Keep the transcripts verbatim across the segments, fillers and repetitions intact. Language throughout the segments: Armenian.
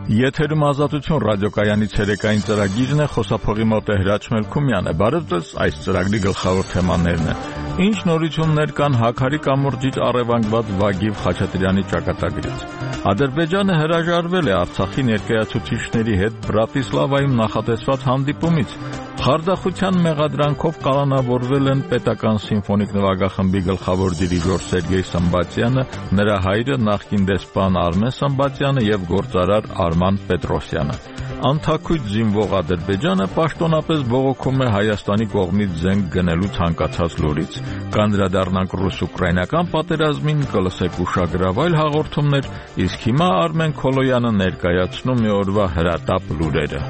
Եթերում Ազատություն ռադիոկայանի ցերեկային ծրագիրն է, խոսափողի մոտ է Հրաչ Մելքումյանը։ Բարև ձեզ, այս ծրագրի գլխավոր թեմաներն են. Ինչ նորություններ կան Հաքարի կամուրջից առևանգված Վագիվ Խաչատրյանի ճակատագրից։ Ադրբեջանը հրաժարվել է Արցախի ներկայացուցիչների հետ Բրատիսլավայում նախատեսված հանդիպումից։ Խարդախության մեղադրանքով կալանավորվել են պետական սիմֆոնիկ նվագախմբի գլխավոր դիրիժոր Սերգեյ Սմբատյանը, նրա հայրը նախկին դեսպան Արմեն Սմբատյանը եւ գործարար Արման Պետրոսյանը։ Անթաքույց զինվող Ադրբեջանը պաշտոնապես բողոքում է Հայաստանի կողմից զենք գնելու ցանկացած լուրից։ Կանդրադառնանք ռուս-ուկրաինական պատերազմին, կլսեք ուշագրավ այլ հաղորդումներ, իսկ հիմա Արմեն Քոլոյանը ներկայացնում է օրվա հրատապ լուրերը։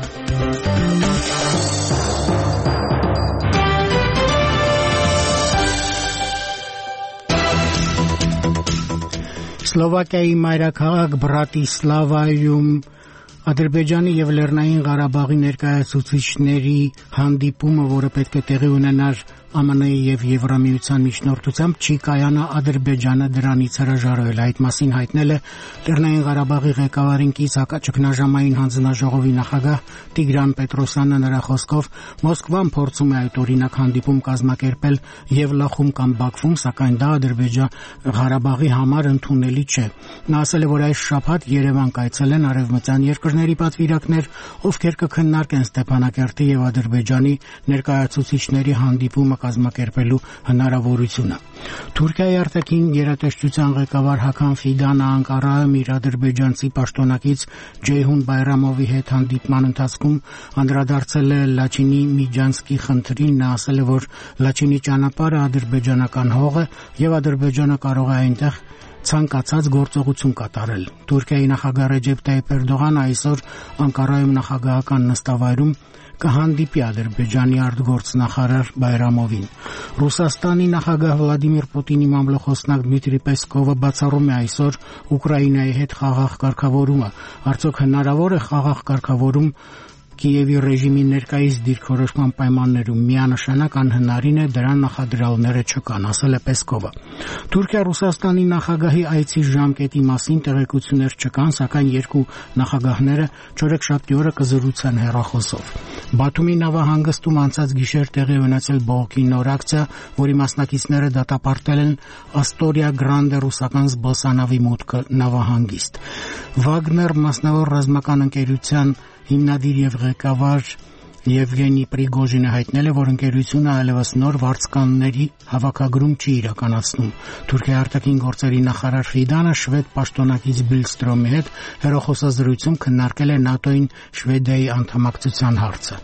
Սլովակիայի մայրաքաղաք Բրատիսլավայում Ադրբեջանի եւ Լեռնային Ղարաբաղի ներկայացուցիչների հանդիպումը, որը պետք է տեղի ունենար Ամն եւ Եվրամիության միջնորդությամբ, չի կայանա, Ադրբեջանը դրանից հրաժարվել։ Այդ մասին հայտնել է Լեռնային Ղարաբաղի ղեկավարին կից հակաճգնաժամային հանձնաժողովի նախագահ Տիգրան Պետրոսյանը։ Նրա խոսքով Մոսկվան փորձում է այդ օրինակ հանդիպում կազմակերպել Եվլախում կամ Բաքվում, սակայն դա Ադրբեջան-Ղարաբաղի համար ընդունելի չէ։ Նա ասել է, որ այս շաբաթ Երևան կայցելեն արևմտյան երկրների պատվիրակներ, ովքեր կքննարկեն Ստեփանակերտի եւ Ադրբեջանի ներկայացուցիչների հանդիպումը կազմակերպելու հնարավորությունը։ Թուրքիայի արտաքին գերատեսչության ղեկավար Հական Ֆիդանը Անկարայում իր ադրբեջանցի պաշտոնակից Ջեյհուն Բայրամովի հետ հանդիպման ընթացքում անդրադարձել է Լաչինի Միջանսկի խնդրին։ Նա ասել է, որ Լաչինի ճանապարհը ադրբեջանական հող է եւ Ադրբեջանը կարող է այնտեղ ցանկացած գործողություն կատարել։ Թուրքիայի նախագահ Ռեջեփ Տայիպ Էրդողանը այսօր Անկարայում նախագահական նստավայրում կհանդիպի Ադրբեջանի արտգործնախարար Բայրամովին։ Ռուսաստանի նախագահ Վլադիմիր Պուտինի մամլոխոսնակ Դմիտրի Պեսկովը բացառում է այսօր Ուկրաինայի հետ խաղաղ կարգավորումը։ Արդյոք հնարավոր է խաղաղ կարգավորում Կիևի ռեժիմի ներկայիս դիրքորոշման պայմաններում? Միանշանակ անհնարին է, դրան նախադրյալները չկան, ասել է Պեսկովը։ Թուրքիա-Ռուսաստանի նախագահի այցի ժամկետի մասին տեղեկություններ չկան, սակայն երկու նախագահները չորեքշաբթի օրը կզրուցեն հեռախոսով։ Բաթումի նավահանգստում անցած գիշեր տեղի ունեցել բողոքի նոր ակցիա, որի մասնակիցները դատապարտել են Աստորիա Գրանդե ռուսական զբոսանավի մուտքը նավահանգիստ։ Վագներ մասնավոր ռազմական ընկերության հիմնադիր եւ ղեկավար Եվգենի Պրիգոժինը հայտնել է, որ ընկերությունը այլևս նոր վարձկանների հավաքագրում չի իրականացնում։ Թուրքիայի արտաքին գործերի նախարար Ֆիդանը շվեդ պաշտոնակից Բիլստրոմի հետ հեռախոսազրույցում քննարկել է ՆԱՏՕ-ին Շվեդիայի անդամակցության հարցը։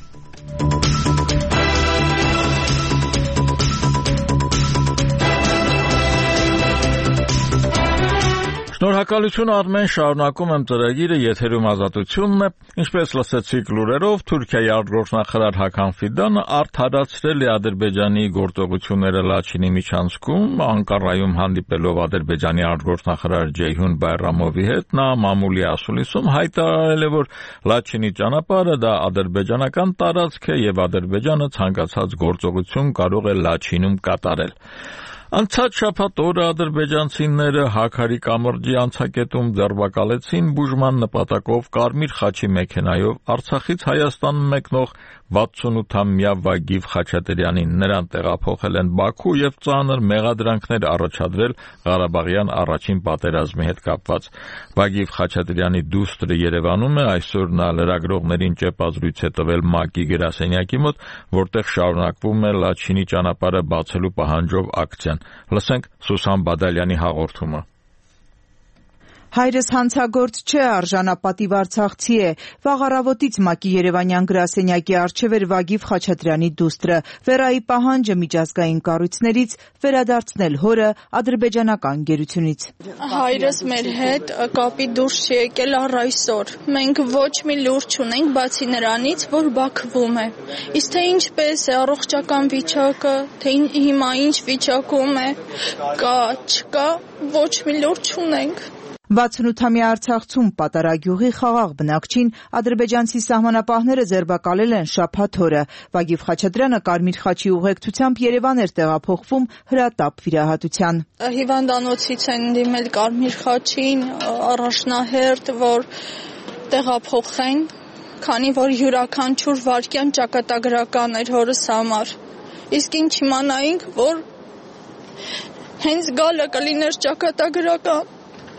Շնորհակալություն Արմեն, շարունակում եմ ծրագիրը, եթերում Ազատությունն է։ Ինչպես լսեցիք լուրերով, Թուրքիայի արտգործնախարար Հական Ֆիդանը արդարացրել է Ադրբեջանի գործողությունները Լաչինի միջանցքում, Անկարայում հանդիպելով Ադրբեջանի արտգործնախարար Ջեյհուն Բայրամովի հետ, նա մամուլի ասուլիսում հայտարարել է, որ Լաչինի ճանապարհը դա ադրբեջանական տարածք է եւ Ադրբեջանը ցանկացած գործողություն կարող է Լաչինում կատարել։ Անցած շաբաթ օրը ադրբեջանցիները Հաքարի կամրջի անցակետում ձերբակալեցին բուժման նպատակով Կարմիր խաչի մեքենայով Արցախից Հայաստան մեկնող վաթսունութամյա Վագիվ Խաչատրյանին։ Նրան տեղափոխել են Բաքու եւ ծանր մեղադրանքներ առաջադրել Ղարաբաղյան առաջին պատերազմի հետ կապված։ Վագիվ Խաչատրյանի դուստրը Երևանում է, այսօր նա լրագրողներին ճեպազրույց է տվել ՄԱԿ-ի գրասենյակի մոտ, որտեղ շարունակվում է Լաչինի ճանապարհը բացելու պահանջով ակցիան։ Լսենք Սուսան Բադալյանի հաղորդումը։ Հայրս հանցագործ չէ, արժանապատիվ արցախցի է։ Վաղ առավոտից ՄԱԿ-ի Երևանյան գրասենյակի առջև էր Վագիվ Խաչատրյանի դուստրը։ Վերայի պահանջը միջազգային կառույցներից վերադարձնել հորը ադրբեջանական գերությունից։ Հայրս մեր հետ կապի դուրս չի եկել առ այսօր։ Մենք ոչ մի լուր չունենք, բացի նրանից, որ Բաքվում է։ Իսկ թե ինչպես է առողջական վիճակը, թե հիմա ինչ վիճակում է, կա, չկա, ոչ մի լուր չունենք։ վաթսունութամյա Արցախցում Պատարագյուղի խաղաղ բնակչին ադրբեջանցի սահմանապահները ձերբակալել են շաբաթ օրը։ Վագիվ Խաչատրյանը Կարմիր խաչի ուղեկցությամբ Երևան էր տեղափոխվում հրատապ վիրահատության։ Հիվանդանոցից են դիմել Կարմիր խաչին, առաջնահերթ, որ տեղափոխեն, քանի որ յուրաքանչյուր վայրկյան ճակատագրական էր հորս համար։ Իսկ ինչ իմանայինք, որ հենց գալը կլիներ ճակատագրական,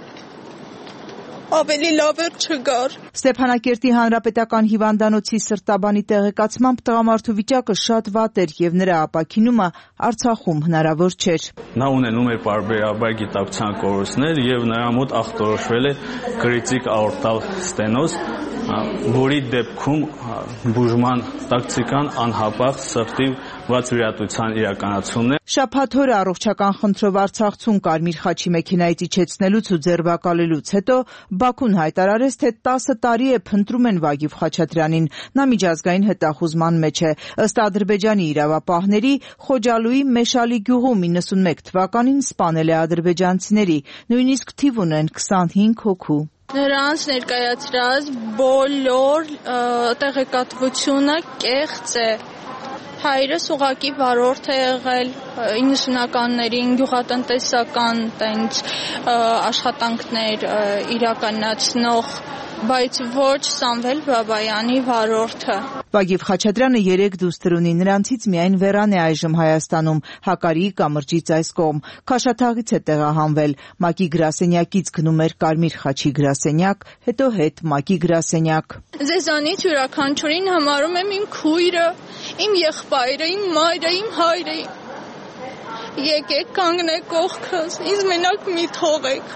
ավելի լավ էր չգար։ Ստեփանակերտի հանրապետական հիվանդանոցի սրտաբանի տեղեկացմամբ տղամարդու վիճակը շատ վատ էր եւ նրա ապաքինումը Արցախում հնարավոր չէր։ Նա ունենում էր պարբերաբար գիտակցության կորուստներ եւ նրա մոտ ախտորոշվել է կրիտիկ աորտալ ստենոզ, որի դեպքում բուժման տակտիկան անհապաղ սրտի վատ վիրատության իրականացումն է։ Շաբաթ օրը առողջական խնդրով Արցախցուն Կարմիր խաչի մեքենայից իջեցնելուց ու ձերբակալելուց հետո Բաքուն հայտարարեց, թե տասը տարի է փնտրում են Վագիվ Խաչատրյանին։ Նա միջազգային հետախուզման մեջ է։ Ըստ Ադրբեջանի իրավապահների, Խոջալուի Մեշալի գյուղում իննսունմեկ թվականին սպանել է ադրբեջանցիների, նույնիսկ թիվ ունեն քսանհինգ հոգու։ Նրանց ներկայացրած բոլոր տեղեկատվությունը կեղծ է։ Հայրս ուղակի վարորդ է եղել իննսունականներին գյուղատնտեսական տենց աշխատանքներ իրականացնող, բայց ոչ Սամվել Բաբայանի վարորդը։ Վագիվ Խաչատրյանը երեք դուստր ունի, նրանցից միայն Վերան է այժմ Հայաստանում, Հակարիի կամրջից այս կողմ։ Քաշաթաղից է տեղահանվել, ՄԱԿ-ի գրասենյակից գնում էր Կարմիր խաչի գրասենյակ, հետո հետ ՄԱԿ-ի գրասենյակ։ Ձեզանից յուրաքանչյուրին համարում եմ իմ քույրը, իմ եղբայրը, իմ մայրը, իմ հայրը։ Եկեք կանգնեք կողքս, ինձ մենակ մի թողեք։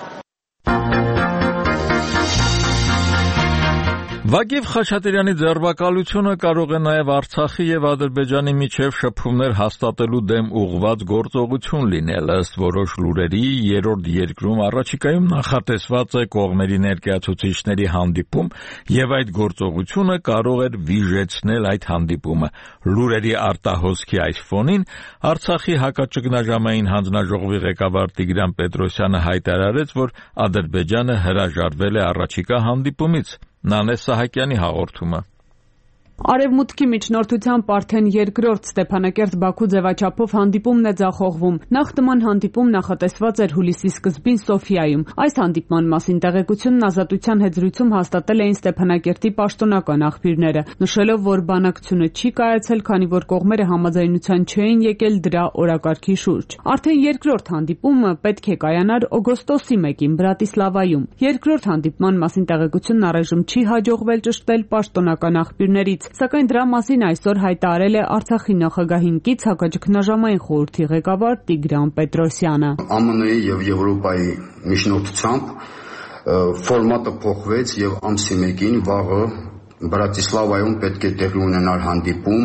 Վագիվ Խաչատրյանի ձերբակալությունը կարող է նաև Արցախի եւ Ադրբեջանի միջև շփումներ հաստատելու դեմ ուղղված գործողություն լինել, ըստ որոշ լուրերի երրորդ երկրում առաջիկայում նախատեսված է կողմերի ներկայացուցիչների հանդիպում եւ այդ գործողությունը կարող էր վիժեցնել այդ հանդիպումը։ Լուրերի արտահոսքի այս ֆոնին Արցախի հակաճգնաժամային հանձնաժողովի ղեկավար Տիգրան Պետրոսյանը հայտարարեց, որ Ադրբեջանը հրաժարվել է առաջիկա հանդիպումից։ Նանե Սահակյանի հաղորդումը։ Արևմուտքի միջնորդությամբ արդեն երկրորդ Ստեփանակերտ-Բաքու ձևաչափով հանդիպումն է ձախողվում։ Նախնման հանդիպում նախատեսված էր հուլիսի սկզբին Սոֆիայում։ Այս հանդիպման մասին տեղեկությունն Ազատության հետ զրույցում հաստատել էին Ստեփանակերտի պաշտոնական աղբյուրները, նշելով, որ բանակցությունը չի կայացել, քանի որ կողմերը համաձայնության չէին եկել դրա օրակարգի շուրջ։ Արդեն երկրորդ հանդիպումը պետք է կայանար օգոստոսի մեկին Բրատիսլավայում։ Երկրորդ հանդիպման մասին տեղեկությունն առայժմ չի հաջողվել ճշտել պաշտոնական աղբյուրներից, սակայն դրա մասին այսօր հայտարարել է Արցախի նախագահին կից հակաճգնաժամային խորհրդի ղեկավար Տիգրան Պետրոսյանը։ ԱՄՆ-ի եւ Եվրոպայի միջնորդությամբ ֆորմատը փոխվեց եւ ամսի մեկին վաղը Բրատիսլավայում պետք է տեղի ունենար հանդիպում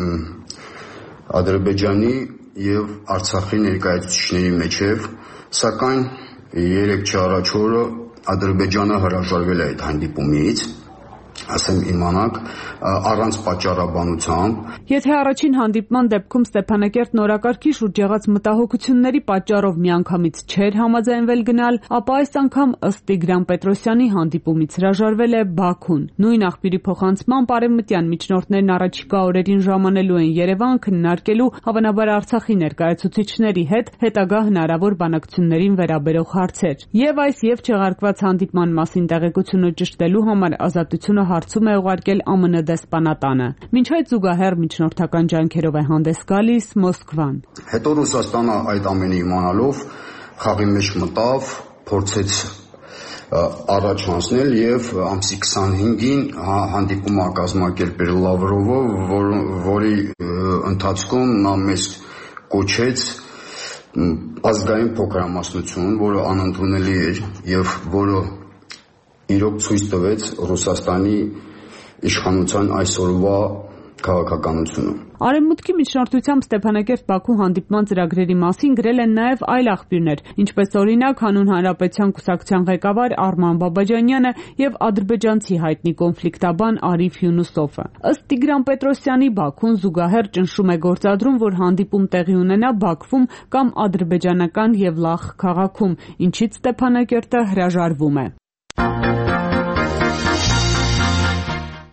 Ադրբեջանի եւ Արցախի ներկայացուցիչների միջև, սակայն երեք չառաջ օրը Ադրբեջանը հրաժարվել է այդ հանդիպումից, ասեմ իմանաք, առանց պատճառաբանությամբ։ Եթե առաջին հանդիպման դեպքում Ստեփանակերտն օրակարգի շուրջ եղած մտահոգությունների պատճառով միանգամից չէր համաձայնվել գնալ, ապա այս անգամ ըստ Տիգրան Պետրոսյանի հանդիպումից հրաժարվել է Բաքուն։ Նույն աղբյուրի փոխանցմամբ արևմտյան միջնորդներն առաջիկա օրերին ժամանելու են Երևան քննարկելու հավանաբար Արցախի ներկայացուցիչների հետ հետագա հնարավոր բանակցություններին վերաբերող հարցեր։ Եվ այս եւ չեղարկված հանդիպման մասին տեղեկությունը ճշտելու համար Ազատությունը հարցում է ուղարկել ԱՄՆ դեսպանատանը։ Մինչ այդ զուգահեռ միջնորդական ջանքերով է հանդես գալիս Մոսկվան։ Հետո Ռուսաստանը այդ ամենը իմանալով խաղի մեջ մտավ, փորձեց առաջ անցնել եւ ամսի քսանհինգին հանդիպում կազմակերպել Լավրովը, որի ընթացքում նա մեզ կոչեց ազգային փոքրամասնություն, որը անընդունելի էր եւ որը իրոք ցույց տվեց Ռուսաստանի իշխանության այսօրվա քաղաքականությունը։ Արևմուտքի միջնորդությամբ Ստեփանակերտ-Բաքու հանդիպման ծրագրերի մասին գրել են նաև այլ աղբյուրներ, ինչպես օրինակ Հանուն Հանրապետության կուսակցության ղեկավար Արման Բաբաջանյանը եւ ադրբեջանցի հայտնի կոնֆլիկտաբան Արիֆ Յունուսովը։ Ըստ Տիգրան Պետրոսյանի, Բաքուն զուգահեռ ճնշում է գործադրում, որ հանդիպում տեղի ունենա Բաքվում կամ ադրբեջանական Եվլախ քաղաքում, ինչից Ստեփանակերտը հրաժարվում է։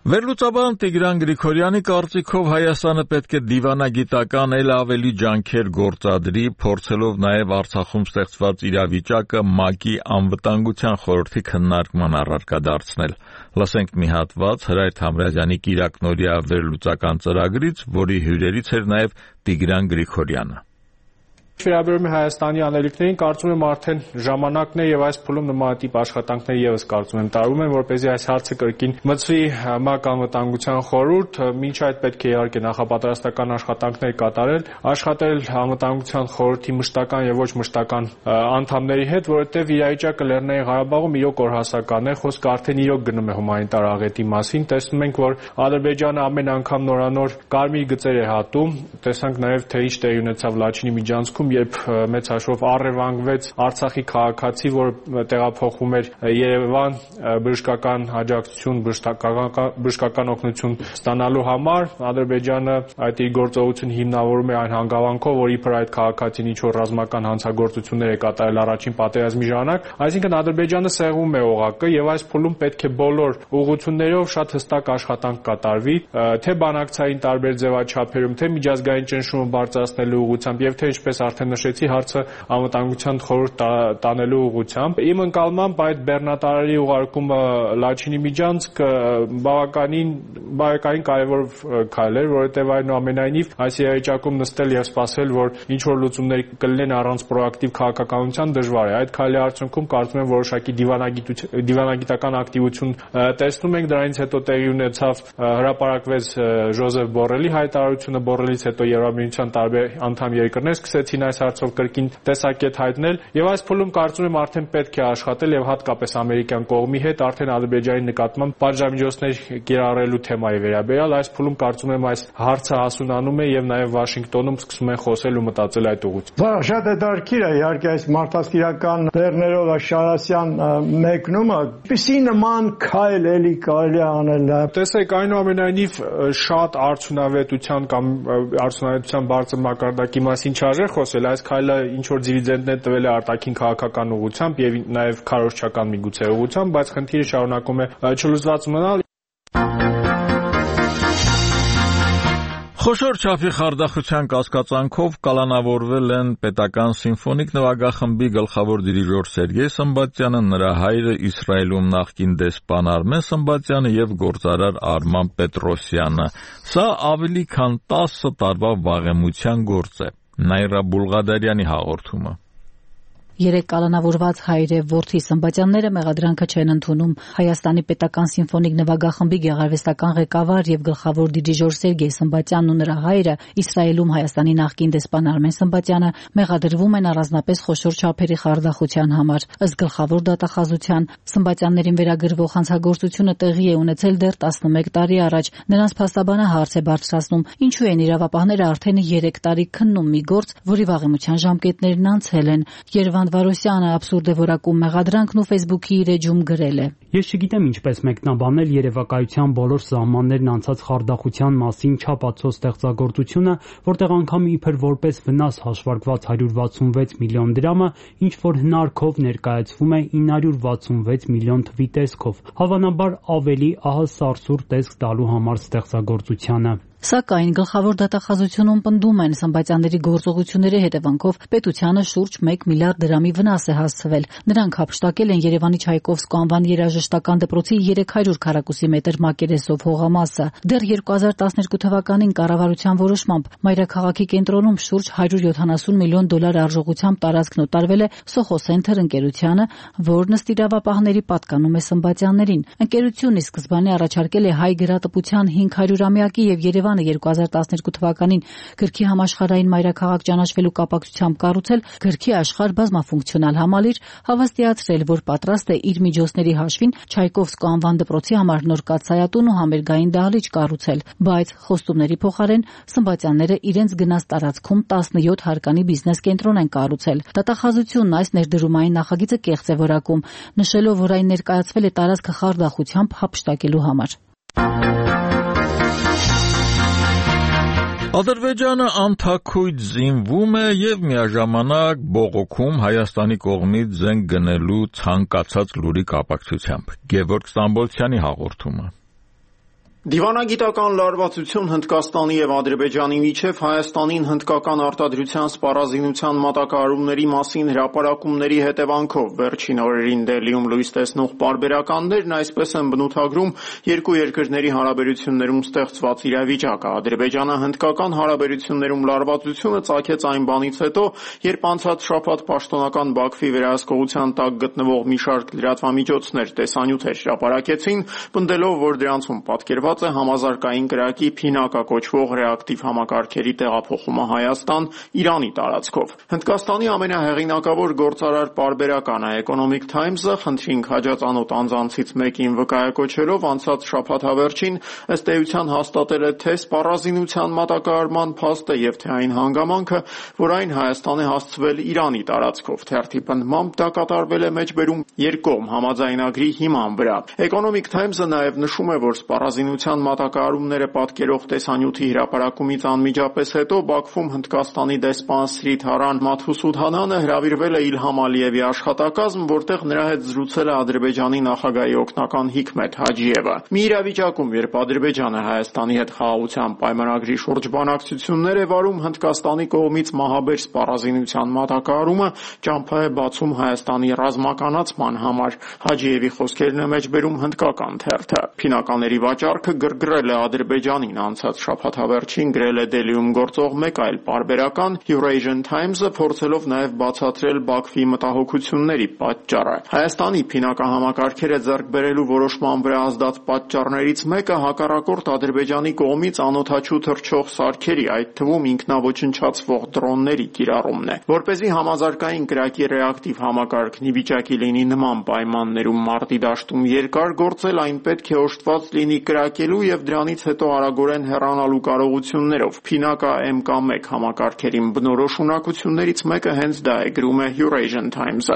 Վերլուծաբան Տիգրան Գրիգորյանի կարծիքով Հայաստանը պետք է դիվանագիտական էլ ավելի ջանքեր գործադրի, փորձելով նաև Արցախում ստեղծված իրավիճակը ՄԱԿ-ի անվտանգության խորհրդի քննարկման առարկա դարձնել։ Լսենք մի հատված Հրայր Թամրազյանի կիրակնօրյա վերլուծական ծրագրից, որի հյուրերից էր նաև Տիգրան Գրիգորյանը։ Վերաբերում է Հայաստանի անելիքներին, կարծում եմ արդեն ժամանակն է եւ այս փուլում նմանատիպ աշխատանքներ եւս կարծում եմ տարվում են, որպեսզի այս հարցը կրկին մտցվի ՄԱԿ անվտանգության խորհուրդ, մինչ այդ պետք է իհարկե նախապատրաստական աշխատանքներ կատարել, աշխատել անվտանգության խորհրդի մշտական եւ ոչ մշտական անդամների հետ, որովհետեւ իրավիճակը Լեռնային Ղարաբաղում իրոք օրհասական է, խոսքը արդեն իրոք գնում է հումանիտար աղետի մասին, տեսնում ենք, որ Ադրբեջանը ամեն անգամ նորանոր կարմիր գծեր է հատում, տեսանք նաեւ թե ինչ տեղի ունեցավ Լաչինի միջանցքում, երբ մեծ հաշվով առևանգվեց Արցախի քաղաքացի, որ տեղափոխվում էր Երևան բժշկական աջակցություն, բժշկական օգնություն ստանալու համար, Ադրբեջանը այդ իր գործողությունը հիմնավորում է այն հանգամանքով, որ իբր այդ քաղաքացին ինչ-որ ռազմական հանցագործություններ է կատարել առաջին պատերազմի ժամանակ, այսինքն Ադրբեջանը սեղմում է օղակը եւ այս փուլում պետք է բոլոր ուղղություններով շատ հստակ աշխատանք կատարվի, թե բանակցային տարբեր ձևաչափերում, թե միջազգային ճնշումը բարձրացնելու ուղղությամբ եւ թե ինչպես արդեն նշեցի, հարցը անվտանգության խորհուրդ տանելու ուղղությամբ։ Իմ ընկալմամբ այդ բեռնատարարի ուղարկումը Լաչինի միջանցք բավականին բավականին կարևոր քայլ էր, որովհետև այնուամենայնիվ այս իրավիճակում նստել եւ սպասել, որ ինչ որ լուծումներ կլինեն առանց պրոակտիվ քաղաքականության դժվար է։ Այդ քայլի արդյունքում կարծում եմ որոշակի դիվանագիտական ակտիվություն տեսնում ենք, դրանից հետո տեղի ունեցավ հրապարակվեց Ժոզեֆ Բորելի հայտարարությունը, Բորելից հետո Եվրամիության տարբեր անդամ երկրներ սկսեցին այս հարցով կրկին տեսակետ հայտնել եւ այս փուլում կարծում եմ արդեն պետք է աշխատել եւ հատկապես ամերիկյան կողմի հետ արդեն Ադրբեջանի նկատմամբ պատժամիջոցներ կիրառելու թեմայի վերաբերյալ այս փուլում կարծում եմ այս հարցը հասունանում է եւ նաեւ Վաշինգտոնում սկսում են խոսել ու մտածել այդ ուղղությամբ։ Դա շատ հետաքրքիր է, իհարկե այս մարդասիրական բեռներով Շարասյան մեկնումը, ինչպիսի նման քայլ էլի կարելի է անել։ Տեսեք, այնուամենայնիվ շատ արդյունավետության կամ արդյունավետության բարձր մակարդակի մասին չարժե խոսել, այս քայլը ինչ որ դիվիդենտներ տվել է արտաքին քաղաքական ուղղությամբ եւ նաեւ քարոզչական միգուցե ուղղությամբ, բայց խնդիրը շարունակում է չլուծված մնալ։ Խոշոր չափի խարդախության կասկածանքով կալանավորվել են պետական սիմֆոնիկ նվագախմբի գլխավոր դիրիժոր Սերգեյ Սմբատյանը, նրա հայրը Իսրայելում նախկին դեսպան Արմեն Սմբատյանը եւ գործարար Արման Պետրոսյանը։ Սա ավելի քան տասը տարվա վաղեմության գործ է։ Նայրա Բուլղադարյանի հաղորդումը։ Երեք կալանավորված հայրև որդի Սմբատյանները մեղադրանքը չեն ընդունում։ Հայաստանի պետական սիմֆոնիկ նվագախմբի գեղարվեստական ղեկավար եւ գլխավոր դիրիժոր Սերգեյ Սմբատյանն ու նրա հայրը Իսրայելում Հայաստանի նախկին դեսպան Արմեն Սմբատյանը մեղադրվում են առանձնապես խոշոր չափերի խարդախության համար։ Ըստ գլխավոր դատախազության Սմբատյաններին վերագրվող հանցագործությունը տեղի է ունեցել դեռ տասնմեկ տարի առաջ։ Նրանց փաստաբանը հարց է բարձրացնում, ինչու են իրավապահները արդեն երեք տարի քննում մի գործ, որի վաղեմության ժամկետներն անցել են։ Երևան Վարոսյանը абսուրդ է որակում մեղադրանքն ու Facebook-ի իր էջում գրել է. Ես չգիտեմ ինչպես մեկնաբանել երևակայության բոլոր սահմաններն անցած խարդախության մասին չափածո ստեղծագործությունը, որտեղ անգամ իբր որպես վնաս հաշվարկված հարյուր վաթսունվեց միլիոն դրամը ինչ որ հնարքով ներկայացվում է ինը հարյուր վաթսունվեց միլիոն թվի տեսքով, հավանաբար ավելի ահա սարսուռ տեսք տալու համար ստեղծագործությանը։ Սակայն գլխավոր դատախազությունում պնդում են Սմբատյանների գործողությունների հետևանքով պետությանը շուրջ մեկ միլիարդ դրամի վնաս է հասցվել։ Նրանք հափշտակել են Երևանի Չայկովսկու անվան երաժշտական դպրոցի երեք հարյուր քառակուսի մետր մակերեսով հողամասը։ Դեռ երկու հազար տասներկու թվականին կառավարության որոշմամբ մայրաքաղաքի կենտրոնում շուրջ հարյուր յոթանասուն միլիոն դոլար արժողությամբ տարածքն օտարվել է Սոխո Սենթր ընկերությանը, որն ըստ իրավապահների պատկանում է Սմբատյաններին։ Ընկերությունն ի սկզբանե առաջարկել է հայ գրատպության հինգ հարյուրամյակի եւ Երևան երկու հազար տասներկու թվականին գրքի համաշխարհային մայրաքաղաք ճանաչվելու կապակցությամբ կառուցել գրքի աշխարհ բազմաֆունկցիոնալ համալիր, հավաստիացրել, որ պատրաստ է իր միջոցների հաշվին Չայկովսկու անվան դպրոցի համար նոր կաթսայատուն ու համերգային դահլիճ կառուցել, բայց խոստումների փոխարեն Սմբատյանները իրենց գնած տարածքում տասնյոթ հարկանի բիզնես կենտրոն են կառուցել։ Դատախազությունն այս ներդրումային նախագիծը կեղծ է որակում, նշելով, որ այն ներկայացվել է տարածքը խարդախությամբ հափշտակելու համար։ Ադրբեջանը անթաքույց զինվում է եւ միաժամանակ բողոքում Հայաստանի կողմից զենք գնելու ցանկացած լուրի կապակցությամբ։ Գևորգ Ստամբոլցյանի հաղորդումը։ Դիվանագիտական լարվածություն Հնդկաստանի եւ Ադրբեջանի միջև Հայաստանին հնդկական արտադրության սպառազինության մատակարարումների մասին հրապարակումների հետևանքով վերջին օրերին Դելիում լույս տեսնող պարբերականներն այսպես են բնութագրում երկու երկրների հարաբերություններում ստեղծված իրավիճակը։ Ադրբեջանը հնդկական հարաբերություններում լարվածությունը ծագեց այն բանից հետո, երբ անցած շաբաթ պաշտոնական Բաքվի վերահսկողության տակ գտնվող մի շարք լրատվամիջոցներ տեսանյութեր հրապարակեցին, պնդելով, որ դրանցում պատկերված է համազարգային կրակի փինակա կոչվող ռեակտիվ համակարգերի տեղափոխումը Հայաստան Իրանի տարածքով։ Հնդկաստանի ամենահեղինակավոր գործարար պարբերականը Economic Times-ը խնդրին քաջածանոթ անձանցից մեկին վկայակոչելով անցած շաբաթավերջին ըստ էության հաստատել է թե սպառազինության մատակարարման փաստը եւ թե այն հանգամանքը, որ այն Հայաստան է հասցվել Իրանի տարածքով։ Թերթի պնդմամբ դա կատարվել է մեջբերում երկկողմ համաձայնագրի հիման վրա։ Economic Times-ը նաեւ նշում է, որ սպառազինության մատակարարումները պատկերող տեսանյութի հրապարակումից անմիջապես հետո Բաքվում Հնդկաստանի դեսպան Սրիթարան Մաթհուսուդհանանը հրավիրվել է Իլհամ Ալիևի աշխատակազմ, որտեղ նրա հետ զրուցել է Ադրբեջանի նախագահի օգնական Հիկմեթ Հաջիևը։ Մի իրավիճակում, երբ Ադրբեջանը Հայաստանի հետ խաղաղության պայմանագրի շուրջ բանակցություններ է վարում, Հնդկաստանի կողմից մահաբեր սպառազինության մատակարարումը ճամփա է բացում Հայաստանի ռազմականացման համար։ Հաջիևի խոսքերն է մեջբերում հնդկական թերթը։ Փինականների վաճառքը գրգռել է Ադրբեջանին անցած շաբաթավերջին գրել է Դելիում գործող մեկ այլ պարբերական Eurasian Times-ը, փորձելով նաև բացատրել Բաքվի մտահոգությունների պատճառը։ Հայաստանի փինակահամակարգերը ձեռք բերելու որոշման վրա ազդած պատճառներից մեկը հակառակորդ Ադրբեջանի կողմից անօդաչու թռչող սարքերի, այդ թվում ինքնաոչնչացվող դրոնների կիրառումն է։ Որպեսզի համազարգային կրակի ռեակտիվ համակարգն ի վիճակի լինի նման պայմաններում մարտի դաշտում երկար գործել, այն պետք է օժտված լինի կրակելու եւ դրանից հետո արագորեն հեռանալու կարողություններով։ Փինակա էմ կա մեկ համակարգերին բնորոշ ունակություններից մեկը հենց դա է, գրում է Eurasian Times-ը։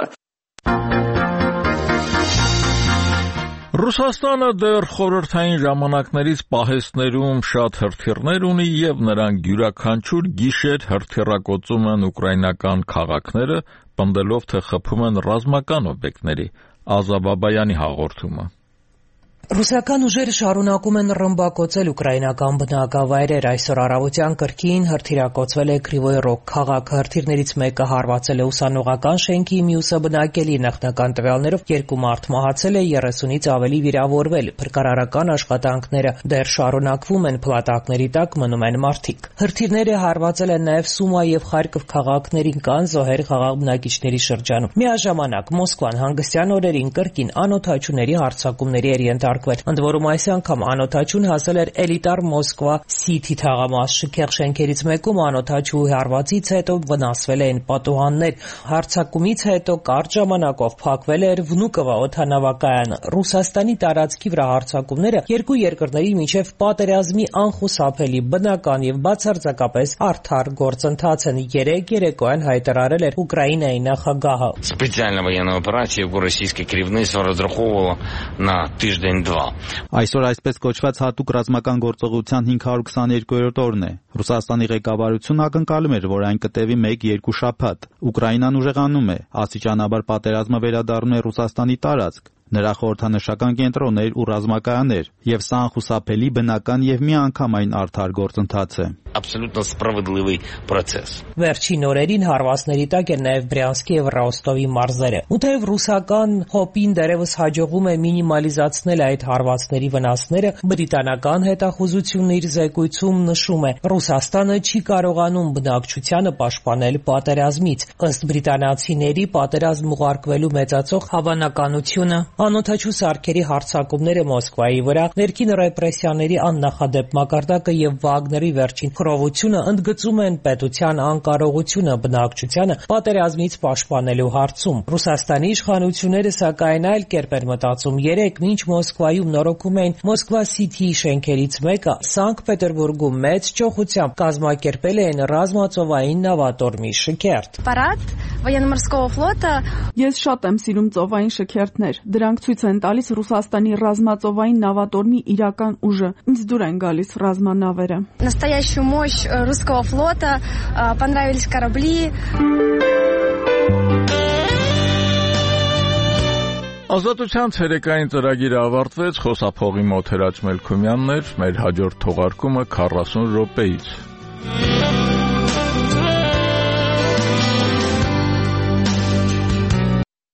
Ռուսաստանը դեռ խորհրդային ժամանակներից պահեստներում շատ հրթիռներ ունի եւ նրանք յուրաքանչյուր գիշեր հրթիռակոծում են ուկրաինական քաղաքները, պնդելով թե խփում են ռազմական օբյեկտների։ Ազա Բաբայանի հաղորդումը։ Ռուսական ուժերը շարունակում են ռմբակոծել ուկրաինական բնակավայրեր։ Այսօր առավոտյան կրկին հրթիռակոծվել է Կրիվոյ Ռոգ քաղաքը։ Հրթիռներից մեկը հարվածել է ուսանողական շենքի, մյուսը բնակելի։ Նախնական տվյալներով երկու մարդ մահացել է, երեսունից ավելի վիրավորվել։ Փրկարարական աշխատանքները դեռ շարունակվում են, փլատակների տակ մնում են մարդիկ։ Հրթիռները հարվածել են նաև Սումա եւ Խարկով քաղաքներին, կան զոհեր խաղաղ բնակիչների շրջանում։ Միաժամանակ Մոսկվան հանգստյան օրերին կրկին անօդաչուների հարձակումների էր ենթարկվել։ Ընդ որում այս անգամ անօդաչուն հասել էր էլիտար Մոսկվա Սիթի թաղամաս շքեղ շենքերից մեկում անօդաչուի հարվածից հետո վնասվել էին պատուհաններ։ Հարձակումից հետո կարճ ժամանակով փակվել էր Վնուկովա օդանավակայանը։ Ռուսաստանի տարածքի վրա հարձակումները երկու երկրների միջև պատերազմի անխուսափելի բնական եւ բացարձակապես արդար գործընթաց են։ Երեք երեկոյան հայտարարել էր Ուկրաինայի նախագահը։ Специальная военная операция, яку російське керівництво розраховувало на тиждень. Այսօր այսպես կոչված հատուկ ռազմական գործողության հինգ հարյուր քսաներկուերորդ օրն է։ Ռուսաստանի ղեկավարությունը ակնկալում էր, որ այն կտևի մեկ-երկու շաբաթ։ Ուկրաինան ուժեղանում է, աստիճանաբար պատերազմը վերադառնում է Ռուսաստանի տարածք։ Նրա խորհրդանշական կենտրոններ ու ռազմակայաններ, եւ սա անխուսափելի բնական եւ միանգամայն արդար գործընթաց է։ Абсолютно справедливый процесс։ Վերջին օրերին հարվածների տակ են նաև Բրյանսկի եւ Ռոստովի մարզերը։ Ու թեև ռուսական հոպին դերևս հաջողում է մինիմալիզացնել այդ հարվածների վնասները, բրիտանական հետախուզությունն իր զեկույցում նշում է. Ռուսաստանը չի կարողանում բնակչությանը պաշտպանել պատերազմից։ Ըստ բրիտանացիների պատերազմ ուղարկվելու մեծացող հավանականությունը անօդաչու սարքերի հարձակումները Մոսկվայի վրա, ներքին ռեպրեսիաների աննախադեպ մակարդակը եւ Վագների վերջին խռովությունը ընդգծում են պետության անկարողությունը բնակչությանը պատերազմից պաշտպանելու հարցում։ Ռուսաստանի իշխանությունները սակայն այլ կերպ են մտածում։ Երեք մինչ Մոսկվայում նորոգում էին Մոսկվա Սիթիի շենքերից մեկը, Սանկտ Պետերբուրգում մեծ ճոխությամբ կազմակերպել էին ռազմածովային նավատորմի շքերթ։ Парад военно-морского флота։ Ես շատ եմ սիրում ծովային շքերթներ։ Դրանք ցույց են տալիս Ռուսաստանի ռազմածովային նավատորմի իրական ուժը։ Ինձ դուր են գալիս ռազմանավերը։ Настоящую мощь русского флота, понравились корабли։ Ազատության ցերեկային ծրագիրը ավարտվեց, խոսափողի մոտ Հրաչ Մելքումյանն էր, մեր հաջորդ թողարկումը քառասուն րոպեից։